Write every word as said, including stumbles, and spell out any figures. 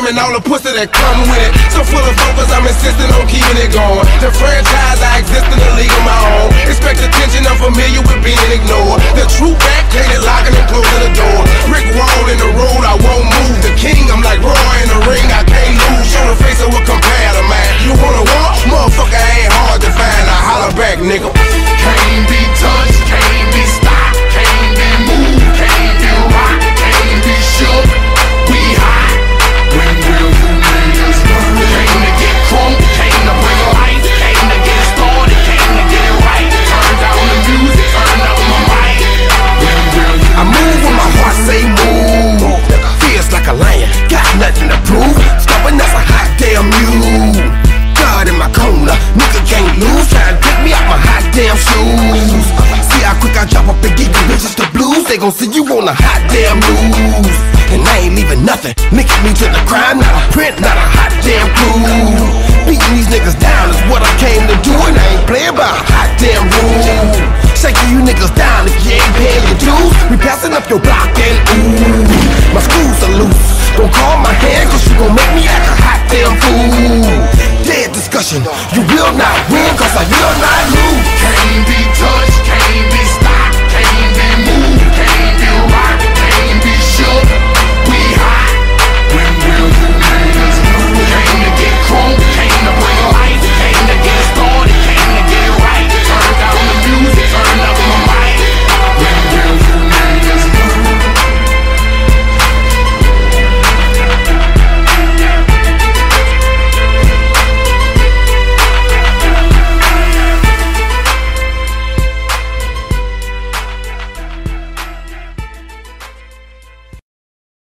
game and all the pussy that come with it. So full of focus, I'm insisting on keeping it going. The franchise, I exist in the league of my own. Expect attention, I'm familiar with being ignored. The true back, painted, locking and closing the door. Brick wall in the road, I won't move. The king, I'm like Roy in the ring, I can't lose. Show the face of what compare to man. You wanna walk? Motherfucker ain't hard to find. I holler back, nigga. Can't be touched, can't be stopped, can't be moved, can't be rocked, can't be shook. We hot. When will you niggas learn? Came to get crunk, came to bring life, came to get started, came to get it right. Turn down the music, turn up my mic. When will you I move when my heart say move. Feels like a lion, got nothing to prove. Stubborn as a hot damn mule. God in my corner, nigga can't lose. Try to pick me out my hot damn shoes. See how quick I drop up and get you bitches the blues. They gon' see you on the hot damn news. And I ain't leaving nothing, linking me to the crime. Not a print, not a hot damn clue. Beating these niggas down is what I came to do. And I ain't playing by a hot damn rule.